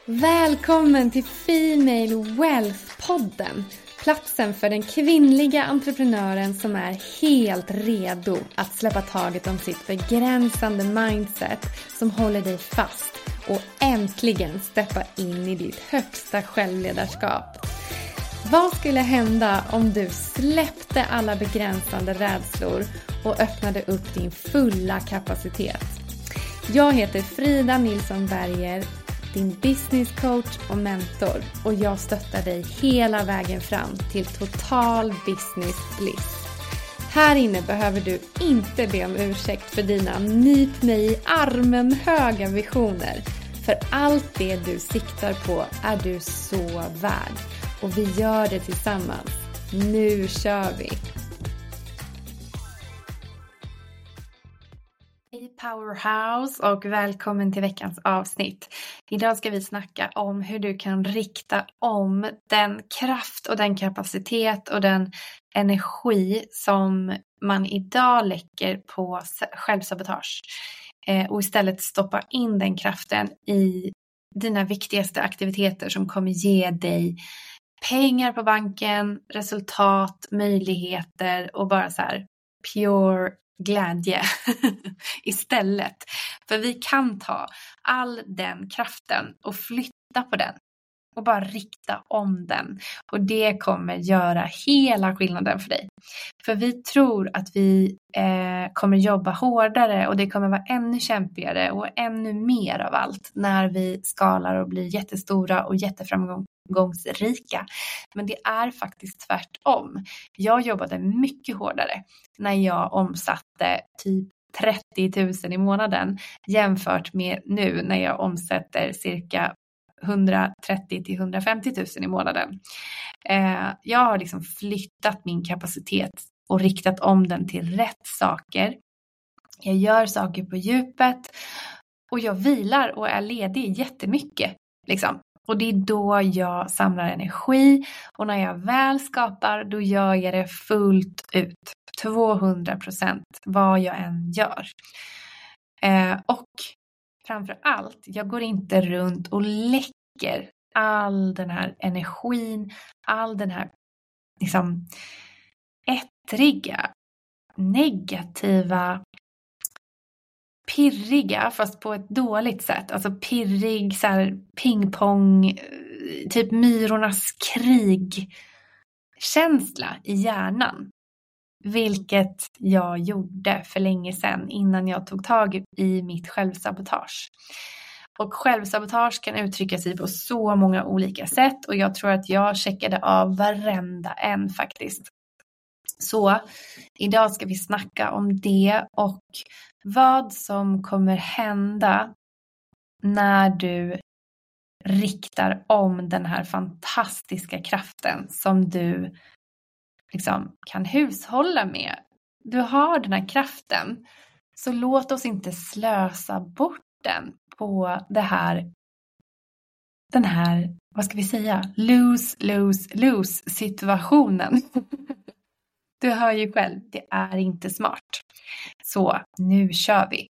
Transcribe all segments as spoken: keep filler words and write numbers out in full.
Välkommen till Female Wealth-podden. Platsen för den kvinnliga entreprenören som är helt redo att släppa taget om sitt begränsande mindset som håller dig fast och äntligen steppa in i ditt högsta självledarskap. Vad skulle hända om du släppte alla begränsande rädslor och öppnade upp din fulla kapacitet? Jag heter Frida Nilsson Berger, din business coach och mentor, och jag stöttar dig hela vägen fram till total business bliss. Här inne behöver du inte be om ursäkt för dina nyp mig i armen höga visioner. För allt det du siktar på är du så värd. Och vi gör det tillsammans. Nu kör vi! Hej Powerhouse och välkommen till veckans avsnitt. Idag ska vi snacka om hur du kan rikta om den kraft och den kapacitet och den energi som man idag lägger på självsabotage. Och istället stoppa in den kraften i dina viktigaste aktiviteter som kommer ge dig pengar på banken, resultat, möjligheter och bara så här pure glädje istället. För vi kan ta all den kraften och flytta på den och bara rikta om den. Och det kommer göra hela skillnaden för dig. För vi tror att vi eh, kommer jobba hårdare och det kommer vara ännu kämpigare och ännu mer av allt när vi skalar och blir jättestora och jätteframgångsrika. Men det är faktiskt tvärtom. Jag jobbade mycket hårdare när jag omsatte typ trettio tusen i månaden jämfört med nu när jag omsätter cirka hundratrettio till hundrafemtio tusen i månaden. Eh, jag har liksom flyttat min kapacitet och riktat om den till rätt saker. Jag gör saker på djupet och jag vilar och är ledig jättemycket. Liksom. Och det är då jag samlar energi, och när jag väl skapar då gör jag det fullt ut. tvåhundra procent vad jag än gör. Eh, och framför allt, jag går inte runt och läcker all den här energin, all den här liksom ettriga, negativa, pirriga, fast på ett dåligt sätt. Alltså pirrig, så här pingpong, typ myrornas krig känsla i hjärnan. Vilket jag gjorde för länge sedan innan jag tog tag i mitt självsabotage. Och självsabotage kan uttrycka sig på så många olika sätt. Och jag tror att jag checkade av varenda en faktiskt. Så idag ska vi snacka om det och vad som kommer hända när du riktar om den här fantastiska kraften som du liksom kan hushålla med. Du har den här kraften, så låt oss inte slösa bort den på det här, den här, vad ska vi säga, lose, lose, lose situationen. Du hör ju själv, det är inte smart. Så nu kör vi.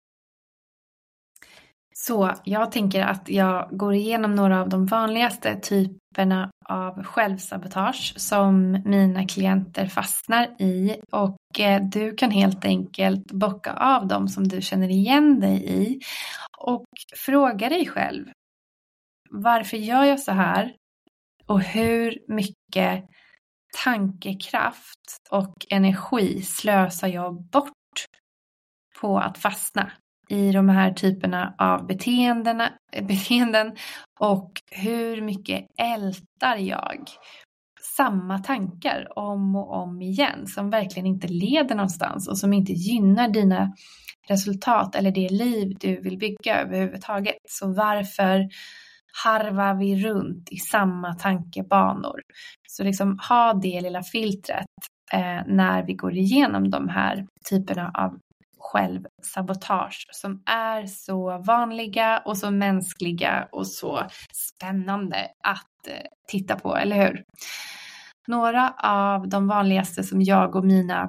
Så jag tänker att jag går igenom några av de vanligaste typerna av självsabotage som mina klienter fastnar i, och du kan helt enkelt bocka av dem som du känner igen dig i och fråga dig själv: varför gör jag så här? Och hur mycket tankekraft och energi slösar jag bort på att fastna i de här typerna av beteendena, beteenden, och hur mycket ältar jag samma tankar om och om igen som verkligen inte leder någonstans och som inte gynnar dina resultat eller det liv du vill bygga överhuvudtaget. Så varför harvar vi runt i samma tankebanor? Så liksom ha det lilla filtret eh, när vi går igenom de här typerna av självsabotage som är så vanliga och så mänskliga och så spännande att eh, titta på, eller hur? Några av de vanligaste som jag och mina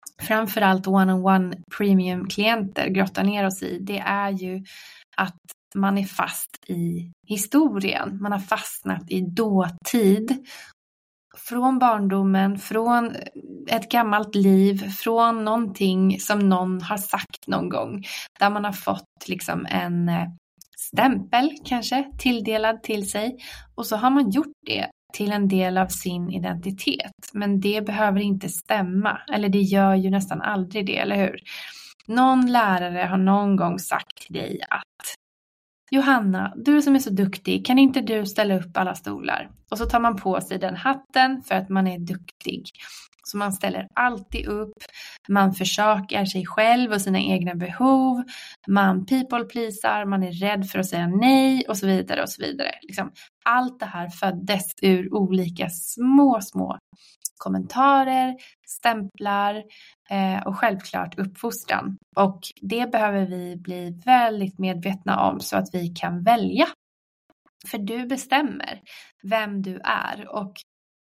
framförallt one-on-one premium-klienter grottar ner oss i, det är ju att man är fast i historien. Man har fastnat i dåtid. Från barndomen, från ett gammalt liv, från någonting som någon har sagt någon gång. Där man har fått liksom en stämpel kanske tilldelad till sig. Och så har man gjort det till en del av sin identitet. Men det behöver inte stämma. Eller det gör ju nästan aldrig det, eller hur? Någon lärare har någon gång sagt till dig att Johanna, du som är så duktig, kan inte du ställa upp alla stolar? Och så tar man på sig den hatten för att man är duktig. Så man ställer alltid upp, man försakar sig själv och sina egna behov, man people pleasar, man är rädd för att säga nej och så vidare och så vidare. Liksom, allt det här föddes ur olika små, små kommentarer, stämplar eh, och självklart uppfostran. Och det behöver vi bli väldigt medvetna om så att vi kan välja. För du bestämmer vem du är och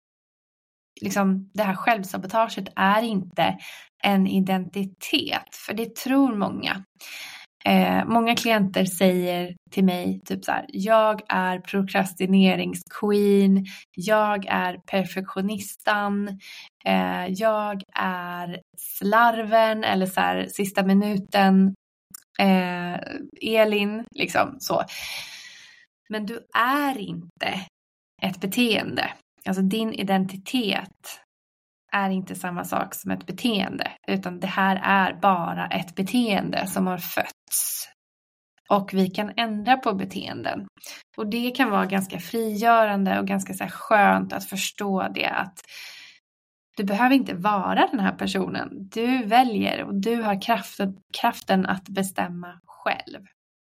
liksom det här självsabotaget är inte en identitet, för det tror många. Eh, många klienter säger till mig typ så här: jag är prokrastineringsqueen, jag är perfektionistan, eh, jag är slarven eller så här sista minuten eh, Elin, liksom så. Men du är inte ett beteende. Alltså din identitet är inte samma sak som ett beteende, utan det här är bara ett beteende som har fötts. Och vi kan ändra på beteenden. Och det kan vara ganska frigörande och ganska så här skönt att förstå det, att du behöver inte vara den här personen. Du väljer och du har kraften, kraften att bestämma själv.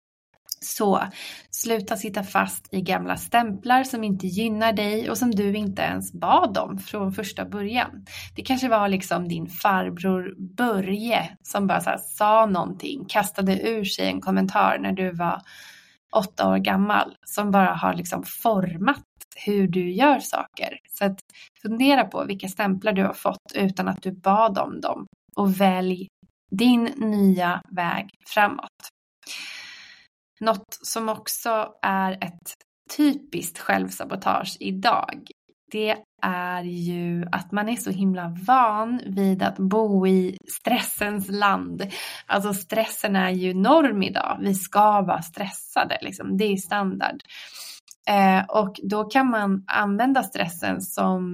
Så sluta sitta fast i gamla stämplar som inte gynnar dig och som du inte ens bad om från första början. Det kanske var liksom din farbror Börje som bara så här sa någonting, kastade ur sig en kommentar när du var åtta år gammal, som bara har liksom format hur du gör saker. Så att fundera på vilka stämplar du har fått utan att du bad om dem och välj din nya väg framåt. Något som också är ett typiskt självsabotage idag, det är ju att man är så himla van vid att bo i stressens land. Alltså stressen är ju norm idag. Vi ska vara stressade, liksom. Det är standard. Eh, och då kan man använda stressen som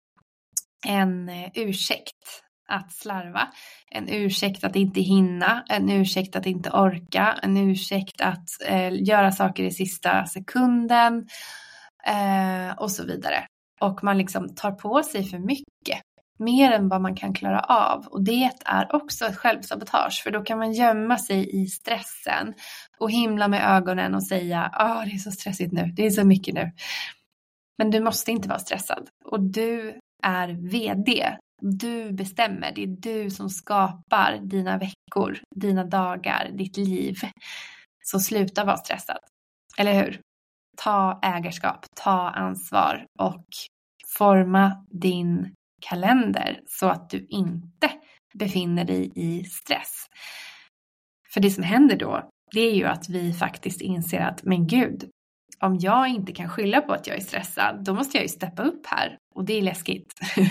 en ursäkt att slarva, en ursäkt att inte hinna, en ursäkt att inte orka, en ursäkt att eh, göra saker i sista sekunden eh, och så vidare. Och man liksom tar på sig för mycket, mer än vad man kan klara av. Och det är också ett självsabotage, för då kan man gömma sig i stressen och himla med ögonen och säga ah, det är så stressigt nu, det är så mycket nu. Men du måste inte vara stressad, och du är vd. Du bestämmer, det är du som skapar dina veckor, dina dagar, ditt liv. Så sluta vara stressad, eller hur? Ta ägarskap, ta ansvar och forma din kalender så att du inte befinner dig i stress. För det som händer då, det är ju att vi faktiskt inser att, men gud, om jag inte kan skylla på att jag är stressad, då måste jag ju steppa upp här, och det är läskigt.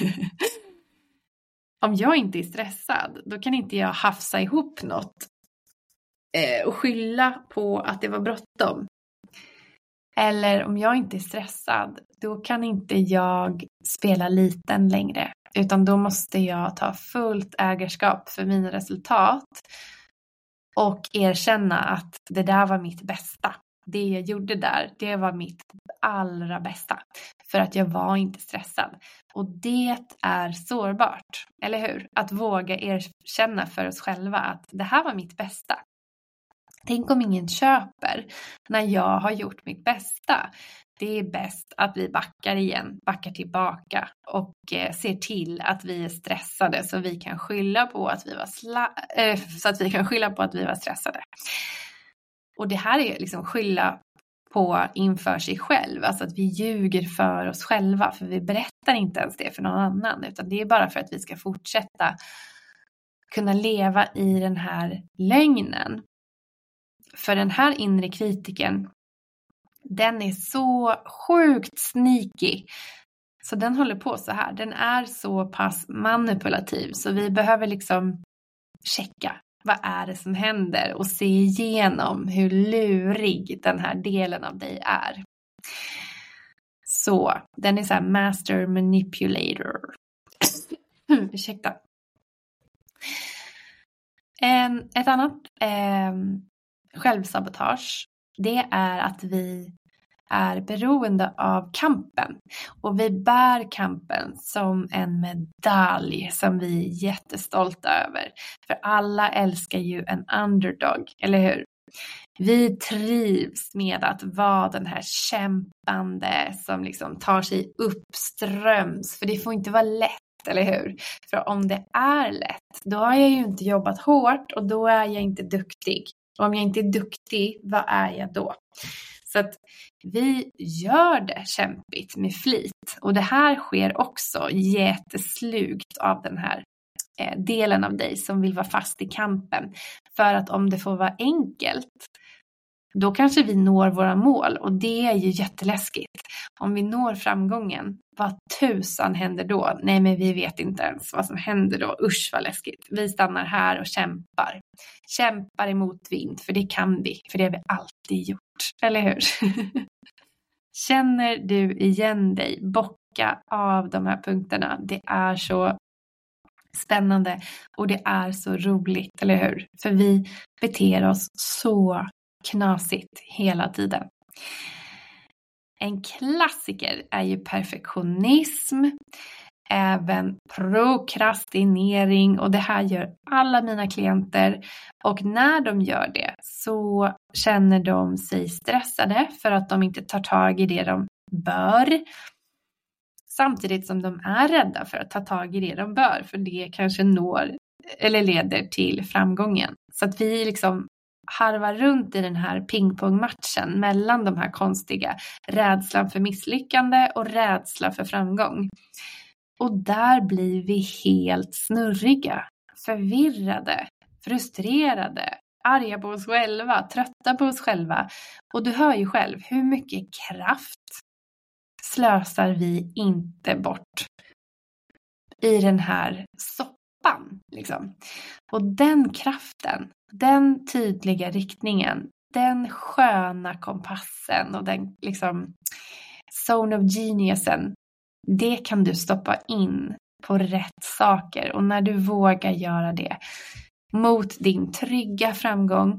Om jag inte är stressad, då kan inte jag hafsa ihop något eh, och skylla på att det var bråttom. Eller om jag inte är stressad, då kan inte jag spela liten längre. Utan då måste jag ta fullt ägarskap för mina resultat och erkänna att det där var mitt bästa. Det jag gjorde där, det var mitt allra bästa. För att jag var inte stressad. Och det är sårbart, eller hur? Att våga erkänna för oss själva att det här var mitt bästa. Tänk om ingen köper när jag har gjort mitt bästa. Det är bäst att vi backar igen, backar tillbaka och eh, ser till att vi är stressade så vi kan skylla på att vi var sla- äh, så att vi kan skylla på att vi var stressade. Och det här är liksom skylla på inför sig själv, alltså att vi ljuger för oss själva, för vi berättar inte ens det för någon annan, utan det är bara för att vi ska fortsätta kunna leva i den här lögnen. För den här inre kritiken, den är så sjukt sneaky. Så den håller på så här. Den är så pass manipulativ. Så vi behöver liksom checka. Vad är det som händer? Och se igenom hur lurig den här delen av dig är. Så den är så här master manipulator. Ursäkta. En, ett annat eh, självsabotage. Det är att vi är beroende av kampen. Och vi bär kampen som en medalj som vi är jättestolta över. För alla älskar ju en underdog, eller hur? Vi trivs med att vara den här kämpande som liksom tar sig uppströms. För det får inte vara lätt, eller hur? För om det är lätt, då har jag ju inte jobbat hårt och då är jag inte duktig. Och om jag inte är duktig, vad är jag då? Så att vi gör det kämpigt med flit. Och det här sker också jätteslugt av den här eh, delen av dig som vill vara fast i kampen. För att om det får vara enkelt, då kanske vi når våra mål. Och det är ju jätteläskigt. Om vi når framgången, vad tusan händer då? Nej, men vi vet inte ens vad som händer då. Usch vad läskigt. Vi stannar här och kämpar. Kämpar emot vind, för det kan vi. För det har vi alltid gjort. Eller hur? Känner du igen dig? Bocka av de här punkterna. Det är så spännande och det är så roligt, eller hur? För vi beter oss så knasigt hela tiden. En klassiker är ju perfektionism, även prokrastinering, och det här gör alla mina klienter, och när de gör det så känner de sig stressade för att de inte tar tag i det de bör, samtidigt som de är rädda för att ta tag i det de bör, för det kanske når eller leder till framgången. Så att vi liksom harvar runt i den här pingpongmatchen mellan de här konstiga rädslan för misslyckande och rädsla för framgång. Och där blir vi helt snurriga, förvirrade, frustrerade, arga på oss själva, trötta på oss själva. Och du hör ju själv hur mycket kraft slösar vi inte bort i den här soppan. Liksom. Och den kraften, den tydliga riktningen, den sköna kompassen och den liksom zone of geniusen, det kan du stoppa in på rätt saker. Och när du vågar göra det mot din trygga framgång,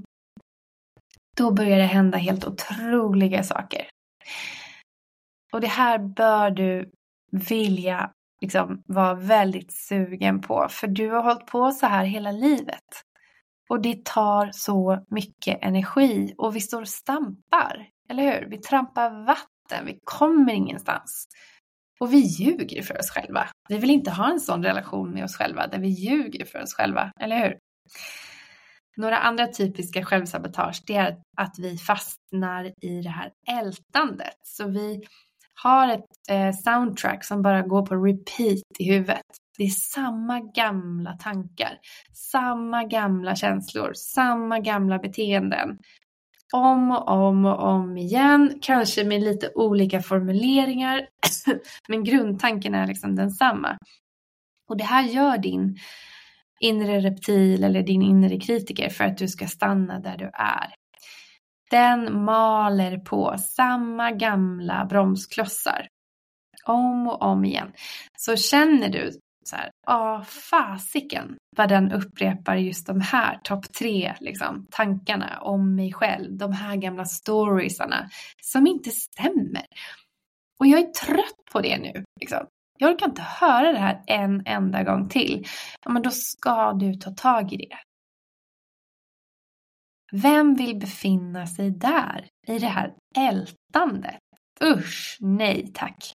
då börjar det hända helt otroliga saker. Och det här bör du vilja liksom vara väldigt sugen på. För du har hållit på så här hela livet. Och det tar så mycket energi. Och vi står och stampar, eller hur? Vi trampar vatten, vi kommer ingenstans. Och vi ljuger för oss själva. Vi vill inte ha en sån relation med oss själva där vi ljuger för oss själva, eller hur? Några andra typiska självsabotage, det är att vi fastnar i det här ältandet. Så vi har ett eh, soundtrack som bara går på repeat i huvudet. Det är samma gamla tankar, samma gamla känslor, samma gamla beteenden. Om och om och om igen, kanske med lite olika formuleringar, men grundtanken är liksom densamma. Och det här gör din inre reptil eller din inre kritiker för att du ska stanna där du är. Den maler på samma gamla bromsklossar om och om igen. Så känner du så här, ja, fasiken vad den upprepar just de här topp tre liksom, tankarna om mig själv, de här gamla storiesarna som inte stämmer. Och jag är trött på det nu. Liksom. Jag orkar inte höra det här en enda gång till. Ja, men då ska du ta tag i det. Vem vill befinna sig där i det här ältandet? Usch, nej tack.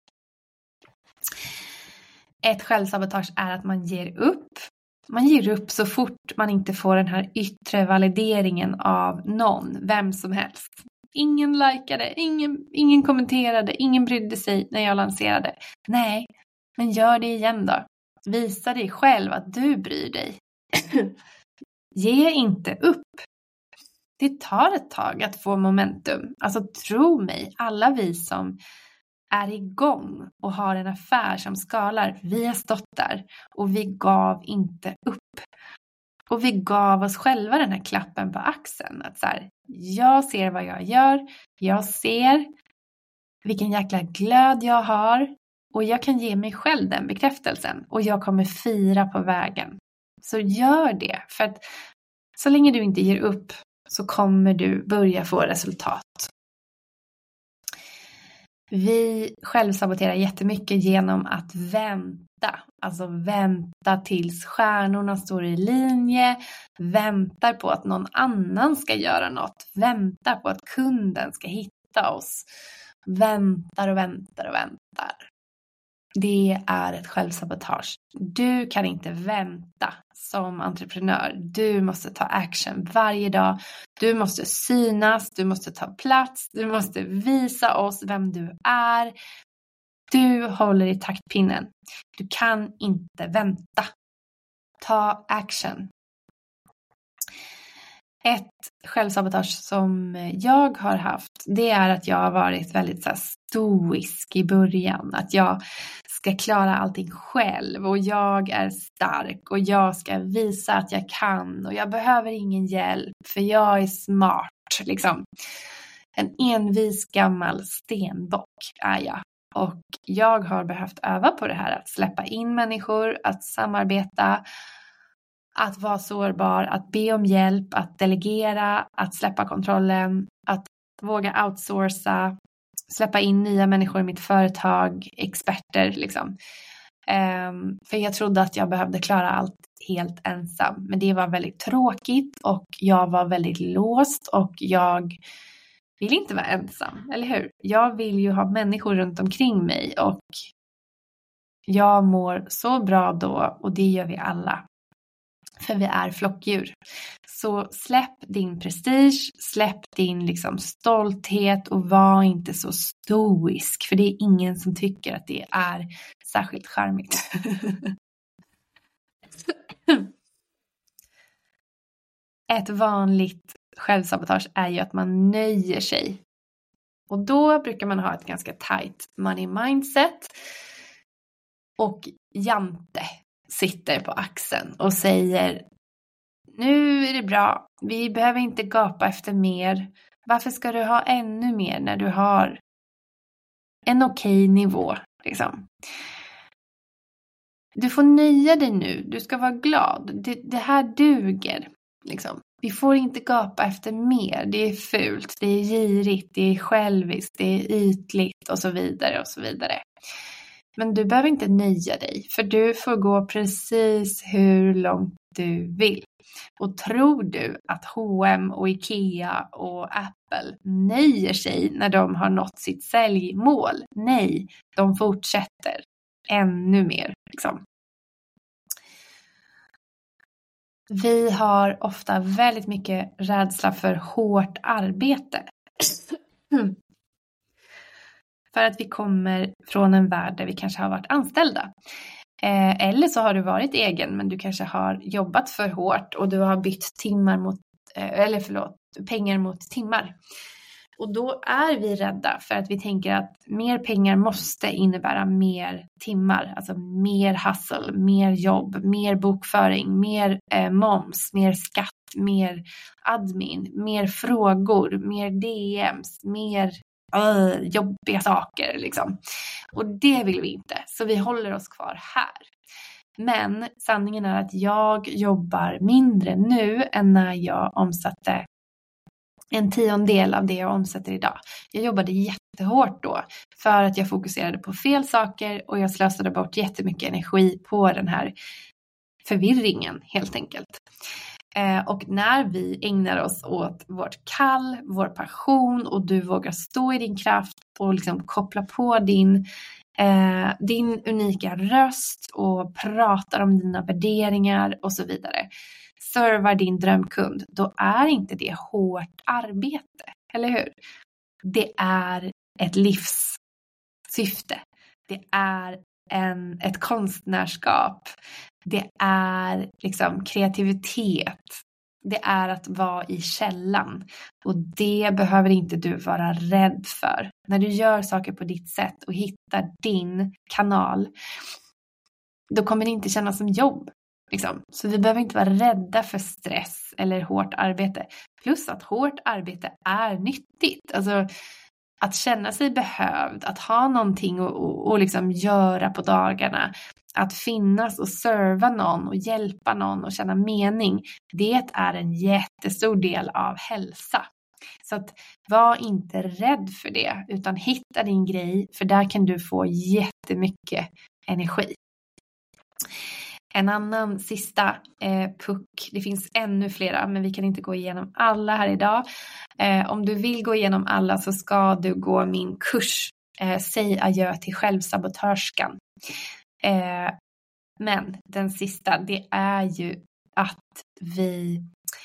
Ett självsabotage är att man ger upp. Man ger upp så fort man inte får den här yttre valideringen av någon, vem som helst. Ingen likade, ingen, ingen kommenterade, ingen brydde sig när jag lanserade. Nej, men gör det igen då. Visa dig själv att du bryr dig. Ge inte upp. det tar ett tag att få momentum. Alltså tro mig, alla vi som är igång och har en affär som skalar, vi har stått där och vi gav inte upp. Och vi gav oss själva den här klappen på axeln. Att så här, jag ser vad jag gör, jag ser vilken jäkla glöd jag har och jag kan ge mig själv den bekräftelsen och jag kommer fira på vägen. Så gör det, för att så länge du inte ger upp så kommer du börja få resultat. Vi självsaboterar jättemycket genom att vänta. Alltså vänta tills stjärnorna står i linje. Väntar på att någon annan ska göra något. Väntar på att kunden ska hitta oss. Väntar och väntar och väntar. Det är ett självsabotage. Du kan inte vänta som entreprenör. Du måste ta action varje dag. Du måste synas. Du måste ta plats. Du måste visa oss vem du är. Du håller i taktpinnen. Du kan inte vänta. Ta action. Ett självsabotage som jag har haft, det är att jag har varit väldigt så här stoisk i början. Att jag ska klara allting själv och jag är stark och jag ska visa att jag kan och jag behöver ingen hjälp för jag är smart. Liksom. En envis gammal stenbock är jag. Och jag har behövt öva på det här, att släppa in människor, att samarbeta, att vara sårbar, att be om hjälp, att delegera, att släppa kontrollen, att våga outsourca, släppa in nya människor i mitt företag, experter liksom. Um, för jag trodde att jag behövde klara allt helt ensam, men det var väldigt tråkigt och jag var väldigt låst och jag vill inte vara ensam, eller hur? Jag vill ju ha människor runt omkring mig och jag mår så bra då och det gör vi alla. För vi är flockdjur. Så släpp din prestige, släpp din liksom stolthet och var inte så stoisk. För det är ingen som tycker att det är särskilt charmigt. Ett vanligt självsabotage är ju att man nöjer sig. Och då brukar man ha ett ganska tight money mindset. Och Jante sitter på axeln och säger: nu är det bra, vi behöver inte gapa efter mer. Varför ska du ha ännu mer när du har en okej nivå liksom? Du får nöja dig nu, du ska vara glad, det, det här duger liksom. Vi får inte gapa efter mer, det är fult, det är girigt, det är själviskt, det är ytligt och så vidare och så vidare. Men du behöver inte nöja dig, för du får gå precis hur långt du vill. Och tror du att H och M och Ikea och Apple nöjer sig när de har nått sitt säljmål? Nej, de fortsätter ännu mer. Liksom. Vi har ofta väldigt mycket rädsla för hårt arbete. Mm. För att vi kommer från en värld där vi kanske har varit anställda. Eh, eller så har du varit egen, men du kanske har jobbat för hårt och du har bytt timmar mot, eh, eller förlåt, pengar mot timmar. Och då är vi rädda för att vi tänker att mer pengar måste innebära mer timmar. Alltså mer hustle, mer jobb, mer bokföring, mer eh, moms, mer skatt, mer admin, mer frågor, mer D Ms, mer Uh, jobbiga saker liksom. Och det vill vi inte, så vi håller oss kvar här. Men sanningen är att jag jobbar mindre nu än när jag omsatte en tiondel av det jag omsätter idag. Jag jobbade jättehårt då för att jag fokuserade på fel saker och jag slösade bort jättemycket energi på den här förvirringen helt enkelt. Och när vi ägnar oss åt vårt kall, vår passion och du vågar stå i din kraft och liksom koppla på din, eh, din unika röst och pratar om dina värderingar och så vidare. Servar din drömkund, då är inte det hårt arbete, eller hur? Det är ett livssyfte. Det är en, ett konstnärskap. Det är liksom kreativitet. Det är att vara i källan. Och det behöver inte du vara rädd för. När du gör saker på ditt sätt och hittar din kanal, då kommer det inte kännas som jobb. Liksom. Så vi behöver inte vara rädda för stress eller hårt arbete. Plus att hårt arbete är nyttigt. Alltså att känna sig behövd, att ha någonting och, och, och liksom göra på dagarna. Att finnas och serva någon och hjälpa någon och känna mening. Det är en jättestor del av hälsa. Så att var inte rädd för det, utan hitta din grej, för där kan du få jättemycket energi. En annan sista eh, puck, det finns ännu flera men vi kan inte gå igenom alla här idag. Eh, om du vill gå igenom alla så ska du gå min kurs, eh, Säg adjö till självsabotörskan. Eh, men den sista, det är ju att vi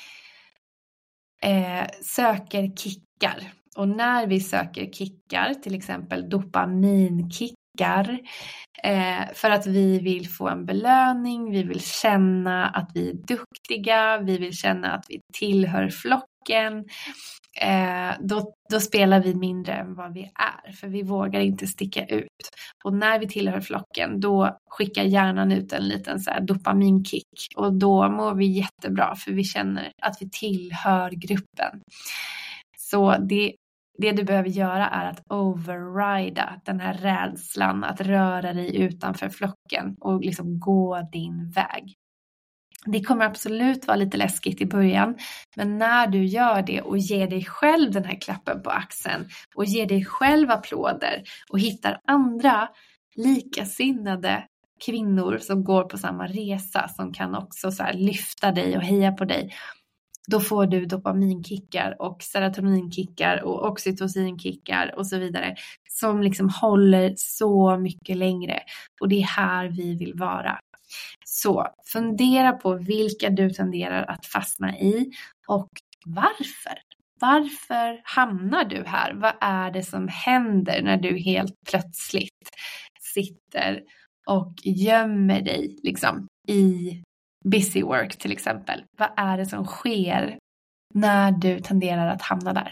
eh, söker kickar. Och när vi söker kickar, till exempel dopaminkickar, eh, för att vi vill få en belöning, vi vill känna att vi är duktiga, vi vill känna att vi tillhör flocken, eh, då, då spelar vi mindre än vad vi är, för vi vågar inte sticka ut. Och när vi tillhör flocken, då skickar hjärnan ut en liten så här dopaminkick, och då mår vi jättebra, för vi känner att vi tillhör gruppen. Så det Det du behöver göra är att overrida den här rädslan att röra dig utanför flocken och liksom gå din väg. Det kommer absolut vara lite läskigt i början, men när du gör det och ger dig själv den här klappen på axeln och ger dig själv applåder och hittar andra likasinnade kvinnor som går på samma resa, som kan också så här lyfta dig och heja på dig, då får du dopaminkickar och serotoninkickar och oxytocinkickar och så vidare, som liksom håller så mycket längre. Och det är här vi vill vara. Så fundera på vilka du tenderar att fastna i och varför. Varför hamnar du här? Vad är det som händer när du helt plötsligt sitter och gömmer dig liksom i busy work till exempel? Vad är det som sker när du tenderar att hamna där?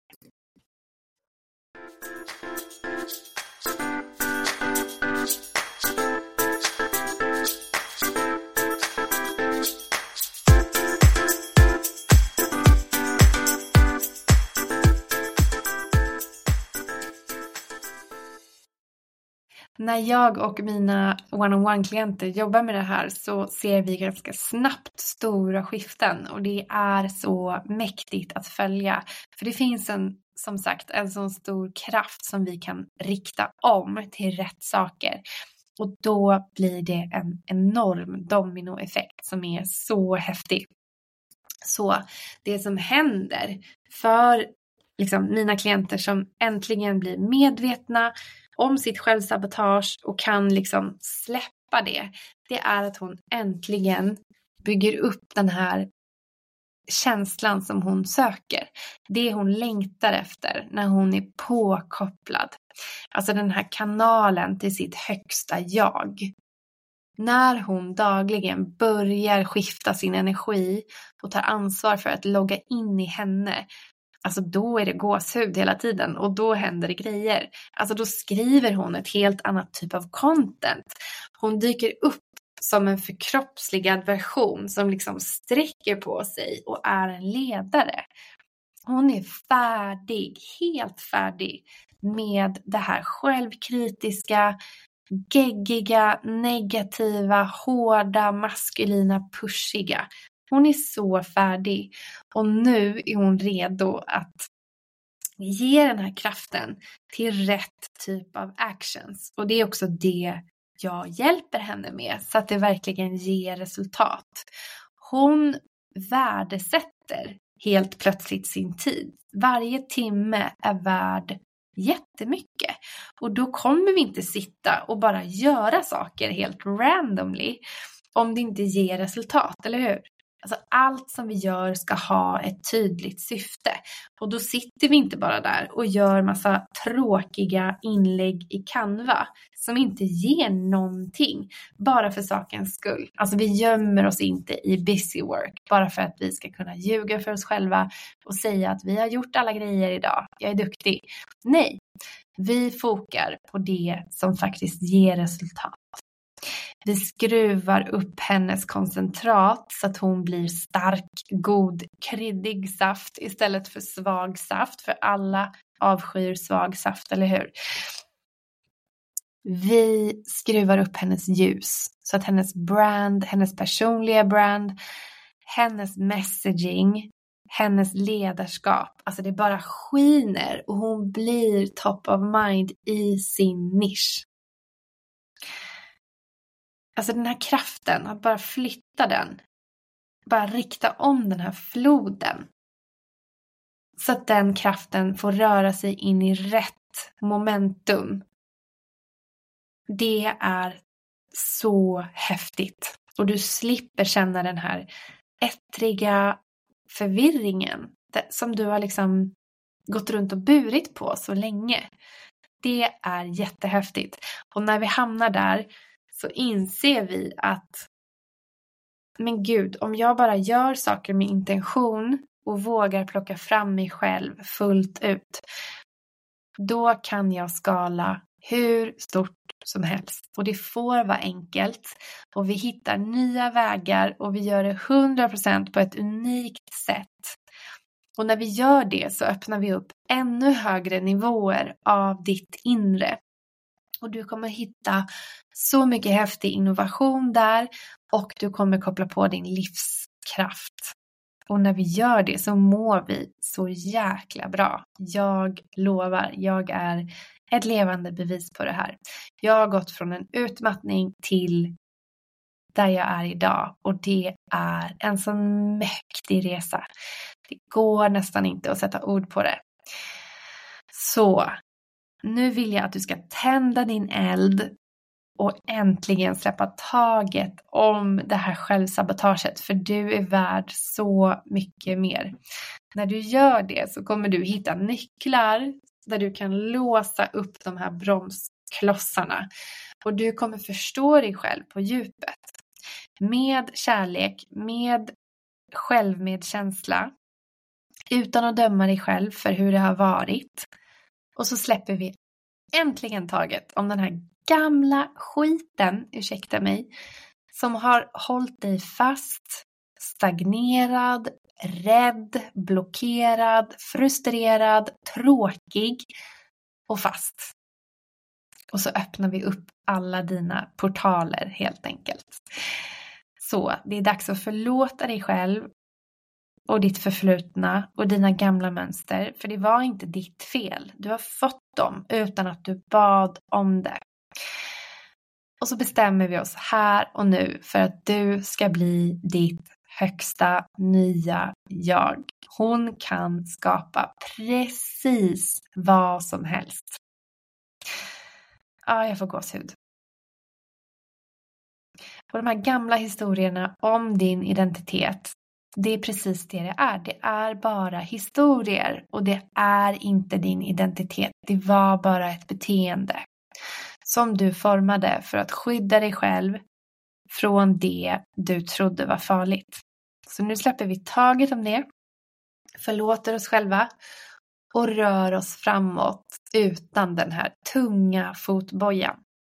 När jag och mina one-on-one-klienter jobbar med det här så ser vi ganska snabbt stora skiften, och det är så mäktigt att följa. För det finns en, som sagt, en sån stor kraft som vi kan rikta om till rätt saker. Och då blir det en enorm dominoeffekt som är så häftig. Så det som händer för liksom mina klienter som äntligen blir medvetna om sitt självsabotage och kan liksom släppa det, det är att hon äntligen bygger upp den här känslan som hon söker. Det hon längtar efter när hon är påkopplad. Alltså den här kanalen till sitt högsta jag. När hon dagligen börjar skifta sin energi och tar ansvar för att logga in i henne, alltså då är det gåshud hela tiden och då händer det grejer. Alltså då skriver hon ett helt annat typ av content. Hon dyker upp som en förkroppsligad version som liksom sträcker på sig och är en ledare. Hon är färdig, helt färdig med det här självkritiska, geggiga, negativa, hårda, maskulina, pushiga. Hon är så färdig, och nu är hon redo att ge den här kraften till rätt typ av actions. Och det är också det jag hjälper henne med, så att det verkligen ger resultat. Hon värdesätter helt plötsligt sin tid. Varje timme är värd jättemycket. Och då kommer vi inte sitta och bara göra saker helt randomly om det inte ger resultat, eller hur? Alltså allt som vi gör ska ha ett tydligt syfte. Och då sitter vi inte bara där och gör massa tråkiga inlägg i Canva som inte ger någonting bara för sakens skull. Alltså vi gömmer oss inte i busy work bara för att vi ska kunna ljuga för oss själva och säga att vi har gjort alla grejer idag. Jag är duktig. Nej, vi fokar på det som faktiskt ger resultat. Vi skruvar upp hennes koncentrat så att hon blir stark, god, kryddig saft istället för svag saft. För alla avskyr svag saft, eller hur? Vi skruvar upp hennes ljus så att hennes brand, hennes personliga brand, hennes messaging, hennes ledarskap, alltså det bara skiner och hon blir top of mind i sin nisch. Alltså den här kraften, att bara flytta den. Bara rikta om den här floden. Så att den kraften får röra sig in i rätt momentum. Det är så häftigt. Och du slipper känna den här ettriga förvirringen. Som du har liksom gått runt och burit på så länge. Det är jättehäftigt. Och när vi hamnar där så inser vi att men gud, om jag bara gör saker med intention och vågar plocka fram mig själv fullt ut, då kan jag skala hur stort som helst. Och det får vara enkelt och vi hittar nya vägar och vi gör det hundra procent på ett unikt sätt. Och när vi gör det så öppnar vi upp ännu högre nivåer av ditt inre. Och du kommer hitta så mycket häftig innovation där och du kommer koppla på din livskraft. Och när vi gör det så mår vi så jäkla bra. Jag lovar, jag är ett levande bevis på det här. Jag har gått från en utmattning till där jag är idag och det är en sån mäktig resa. Det går nästan inte att sätta ord på det. Så nu vill jag att du ska tända din eld och äntligen släppa taget om det här självsabotaget. För du är värd så mycket mer. När du gör det så kommer du hitta nycklar där du kan låsa upp de här bromsklossarna. Och du kommer förstå dig själv på djupet. Med kärlek, med självmedkänsla. Utan att döma dig själv för hur det har varit. Och så släpper vi äntligen taget om den här gamla skiten, ursäkta mig, som har hållit dig fast, stagnerad, rädd, blockerad, frustrerad, tråkig och fast. Och så öppnar vi upp alla dina portaler helt enkelt. Så det är dags att förlåta dig själv och ditt förflutna och dina gamla mönster. För det var inte ditt fel. Du har fått dem utan att du bad om det. Och så bestämmer vi oss här och nu för att du ska bli ditt högsta nya jag. Hon kan skapa precis vad som helst. Ja, jag får gåshud. Och de här gamla historierna om din identitet, det är precis det det är. Det är bara historier och det är inte din identitet. Det var bara ett beteende som du formade för att skydda dig själv från det du trodde var farligt. Så nu släpper vi taget om det, förlåter oss själva och rör oss framåt utan den här tunga fotbojan.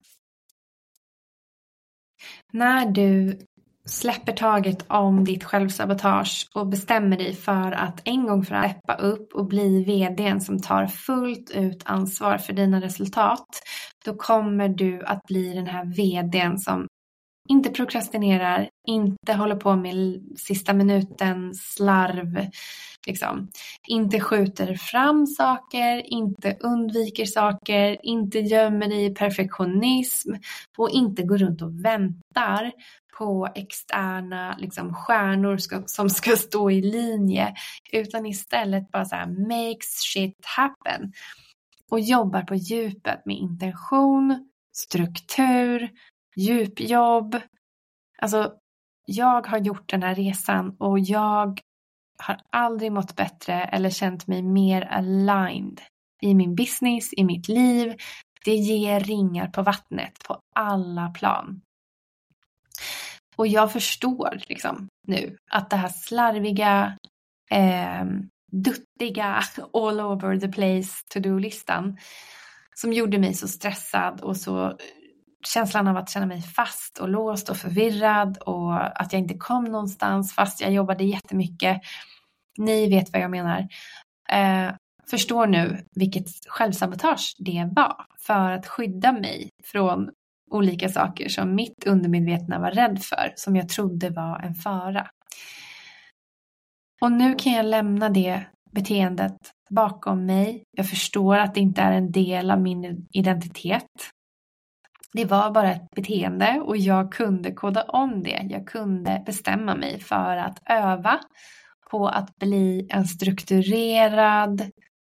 När du släpper taget om ditt självsabotage och bestämmer dig för att en gång för att släppa upp och bli vdn som tar fullt ut ansvar för dina resultat, då kommer du att bli den här vdn som inte prokrastinerar, inte håller på med sista minuten slarv, liksom. Inte skjuter fram saker, inte undviker saker, inte gömmer dig i perfektionism och inte går runt och väntar på externa liksom, stjärnor ska, som ska stå i linje, utan istället bara så här makes shit happen och jobbar på djupet med intention, struktur, djupjobb. Alltså jag har gjort den här resan och jag har aldrig mått bättre eller känt mig mer aligned i min business, i mitt liv. Det ger ringar på vattnet på alla plan. Och jag förstår liksom nu att det här slarviga, eh, duttiga, all over the place to-do-listan som gjorde mig så stressad och så känslan av att känna mig fast och låst och förvirrad och att jag inte kom någonstans fast jag jobbade jättemycket. Ni vet vad jag menar. Eh, förstår nu vilket självsabotage det var för att skydda mig från olika saker som mitt undermedvetna var rädd för, som jag trodde var en fara. Och nu kan jag lämna det beteendet bakom mig. Jag förstår att det inte är en del av min identitet. Det var bara ett beteende och jag kunde koda om det. Jag kunde bestämma mig för att öva på att bli en strukturerad,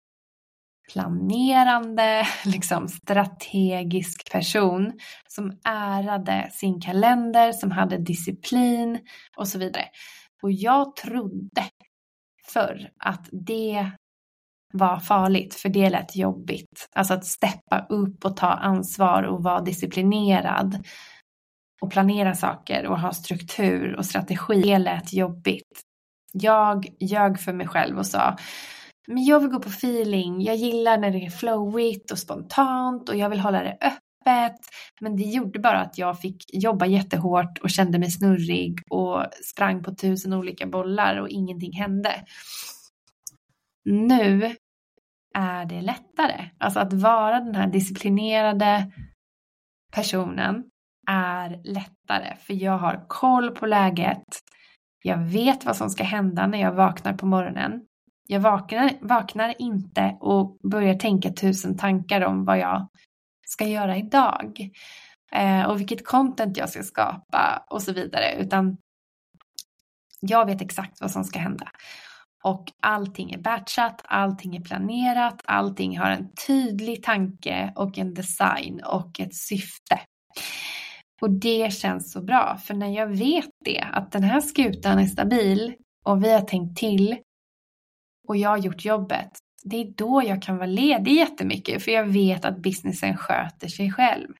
planerande, liksom strategisk person som ärade sin kalender, som hade disciplin och så vidare. Och jag trodde för att det var farligt, för det lät jobbigt. Alltså att steppa upp och ta ansvar och vara disciplinerad och planera saker och ha struktur och strategi. Det lät jobbigt. Jag ljög för mig själv och sa, men jag vill gå på feeling. Jag gillar när det är flowigt och spontant och jag vill hålla det öppet. Men det gjorde bara att jag fick jobba jättehårt och kände mig snurrig och sprang på tusen olika bollar och ingenting hände. Nu är det lättare. Alltså att vara den här disciplinerade personen är lättare. För jag har koll på läget. Jag vet vad som ska hända när jag vaknar på morgonen. Jag vaknar, vaknar inte och börjar tänka tusen tankar om vad jag ska göra idag. Eh, och vilket content jag ska skapa och så vidare. Utan jag vet exakt vad som ska hända. Och allting är batchat, allting är planerat, allting har en tydlig tanke och en design och ett syfte. Och det känns så bra, för när jag vet det, att den här skutan är stabil och vi har tänkt till och jag har gjort jobbet, det är då jag kan vara ledig jättemycket, för jag vet att businessen sköter sig själv.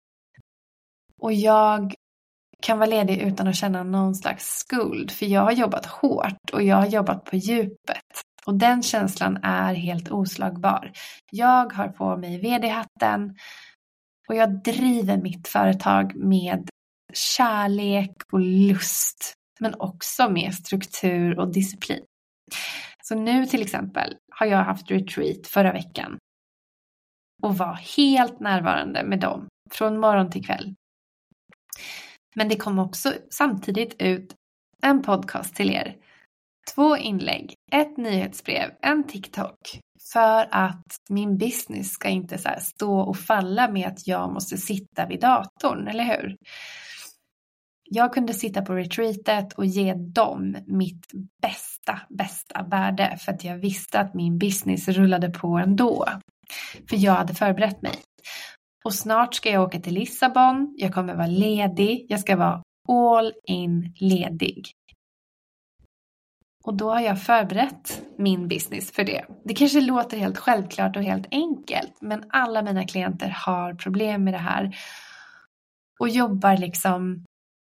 Och jag kan vara ledig utan att känna någon slags skuld, för jag har jobbat hårt och jag har jobbat på djupet. Och den känslan är helt oslagbar. Jag har på mig vd-hatten och jag driver mitt företag med kärlek och lust, men också med struktur och disciplin. Så nu till exempel har jag haft retreat förra veckan och var helt närvarande med dem från morgon till kväll. Men det kom också samtidigt ut en podcast till er. Två inlägg, ett nyhetsbrev, en TikTok. För att min business ska inte så här stå och falla med att jag måste sitta vid datorn, eller hur? Jag kunde sitta på retreatet och ge dem mitt bästa, bästa värde. För att jag visste att min business rullade på ändå. För jag hade förberett mig. Och snart ska jag åka till Lissabon. Jag kommer vara ledig. Jag ska vara all in ledig. Och då har jag förberett min business för det. Det kanske låter helt självklart och helt enkelt. Men alla mina klienter har problem med det här. Och jobbar liksom...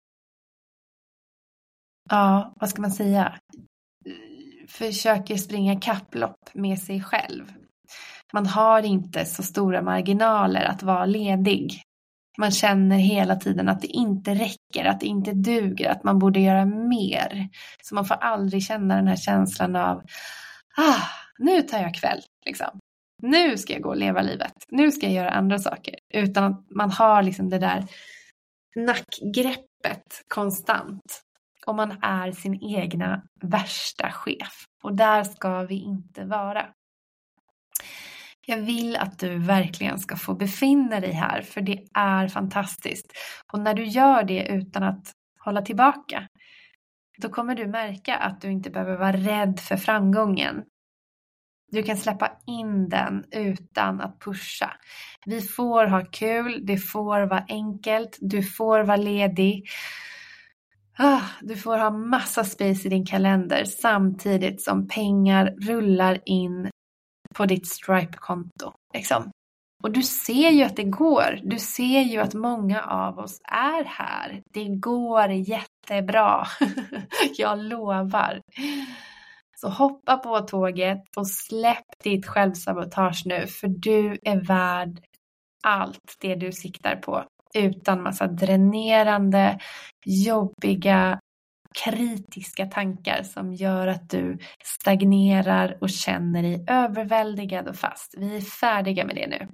Ja, vad ska man säga? Försöker springa kapplopp med sig själv. Man har inte så stora marginaler att vara ledig. Man känner hela tiden att det inte räcker, att det inte duger, att man borde göra mer. Så man får aldrig känna den här känslan av, ah, nu tar jag kväll, liksom. Nu ska jag gå och leva livet. Nu ska jag göra andra saker. Utan att man har liksom det där nackgreppet konstant. Och man är sin egna värsta chef. Och där ska vi inte vara. Jag vill att du verkligen ska få befinna dig här, för det är fantastiskt. Och när du gör det utan att hålla tillbaka, då kommer du märka att du inte behöver vara rädd för framgången. Du kan släppa in den utan att pusha. Vi får ha kul, det får vara enkelt, du får vara ledig. Ah, du får ha massa space i din kalender samtidigt som pengar rullar in på ditt Stripe-konto. Liksom. Och du ser ju att det går. Du ser ju att många av oss är här. Det går jättebra. Jag lovar. Så hoppa på tåget och släpp ditt självsabotage nu. För du är värd allt det du siktar på. Utan massa dränerande, jobbiga, kritiska tankar som gör att du stagnerar och känner dig överväldigad och fast. Vi är färdiga med det nu.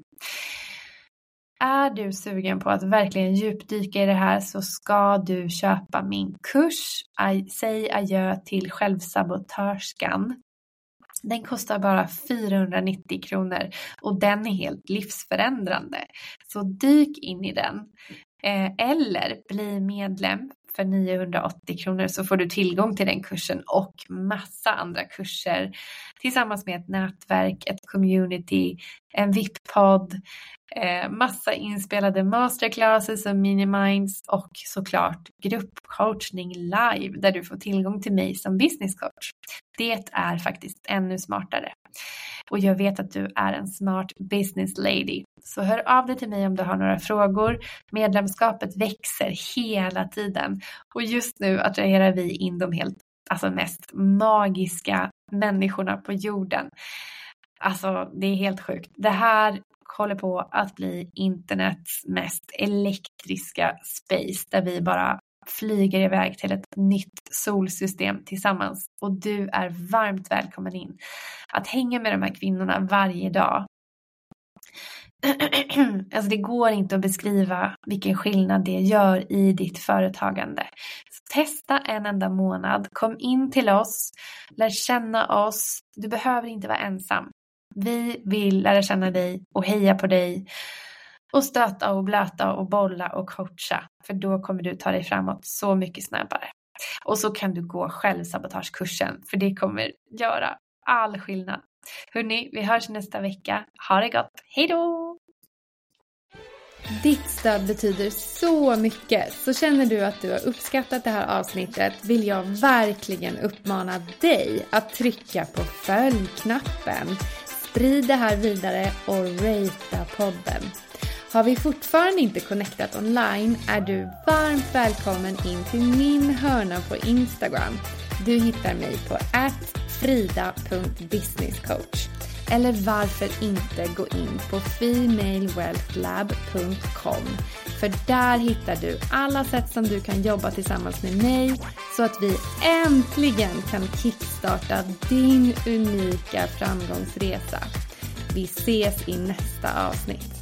Är du sugen på att verkligen djupdyka i det här så ska du köpa min kurs. Säg adjö till självsabotörskan. Den kostar bara fyrahundranittio kronor och den är helt livsförändrande. Så dyk in i den. Eh, eller bli medlem för niohundraåttio kronor så får du tillgång till den kursen och massa andra kurser tillsammans med ett nätverk, ett community, en V I P-podd, eh, massa inspelade masterclasses och mini-minds och såklart gruppcoachning live där du får tillgång till mig som business coach. Det är faktiskt ännu smartare. Och jag vet att du är en smart business lady. Så hör av dig till mig om du har några frågor. Medlemskapet växer hela tiden. Och just nu attraherar vi in de helt, alltså mest magiska människorna på jorden. Alltså det är helt sjukt. Det här håller på att bli internets mest elektriska space. Där vi bara flyger iväg till ett nytt solsystem tillsammans. Och du är varmt välkommen in. Att hänga med de här kvinnorna varje dag. Alltså det går inte att beskriva vilken skillnad det gör i ditt företagande. Så testa en enda månad. Kom in till oss. Lär känna oss. Du behöver inte vara ensam. Vi vill lära känna dig och heja på dig. Och stöta och blöta och bolla och coacha. För då kommer du ta dig framåt så mycket snabbare. Och så kan du gå självsabotagekursen. För det kommer göra all skillnad. Hörrni, vi hörs nästa vecka. Ha det gott. Hej då! Ditt stöd betyder så mycket. Så känner du att du har uppskattat det här avsnittet vill jag verkligen uppmana dig att trycka på följ-knappen. Sprid det här vidare och ratea podden. Har vi fortfarande inte connectat online är du varmt välkommen in till min hörna på Instagram. Du hittar mig på at frida punkt businesscoach. Eller varför inte gå in på female wealth lab punkt com. För där hittar du alla sätt som du kan jobba tillsammans med mig så att vi äntligen kan kickstarta din unika framgångsresa. Vi ses i nästa avsnitt.